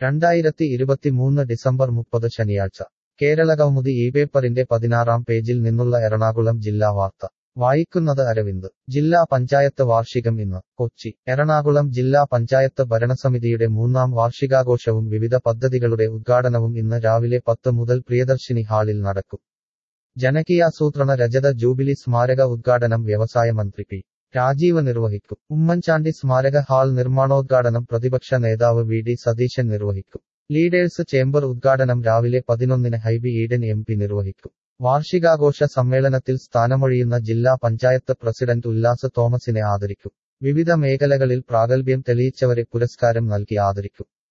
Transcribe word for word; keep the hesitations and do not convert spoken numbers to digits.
രണ്ടായിരത്തി ഇരുപത്തിമൂന്ന് ഡിസംബർ മുപ്പത് ശനിയാഴ്ച കേരളകൗമുദി ഈ പേപ്പറിന്റെ പതിനാറാം പേജിൽ നിന്നുള്ള എറണാകുളം ജില്ലാ വാർത്ത വായിക്കുന്നത് അരവിന്ദ്. ജില്ലാ പഞ്ചായത്ത് വാർഷികം ഇന്ന്. കൊച്ചി. എറണാകുളം ജില്ലാ പഞ്ചായത്ത് ഭരണസമിതിയുടെ മൂന്നാം വാർഷികാഘോഷവും വിവിധ പദ്ധതികളുടെ ഉദ്ഘാടനവും ഇന്ന് രാവിലെ പത്ത് മുതൽ പ്രിയദർശിനി ഹാളിൽ നടക്കും. ജനകീയാസൂത്രണ രജത ജൂബിലി സ്മാരക ഉദ്ഘാടനം വ്യവസായ മന്ത്രി പി രാജീവ് നിർവഹിക്കും. ഉമ്മൻചാണ്ടി സ്മാരക ഹാൾ നിർമ്മാണോദ്ഘാടനം പ്രതിപക്ഷ നേതാവ് വി ഡി സതീശൻ നിർവഹിക്കും. ലീഡേഴ്സ് ചേംബർ ഉദ്ഘാടനം രാവിലെ പതിനൊന്നിന് ഹൈബി ഈഡൻ എം പി നിർവഹിക്കും. വാർഷികാഘോഷ സമ്മേളനത്തിൽ സ്ഥാനമൊഴിയുന്ന ജില്ലാ പഞ്ചായത്ത് പ്രസിഡന്റ് ഉല്ലാസ് തോമസിനെ ആദരിക്കും. വിവിധ മേഖലകളിൽ പ്രാഗൽഭ്യം തെളിയിച്ചവരെ പുരസ്കാരം നൽകി ആദരിക്കും.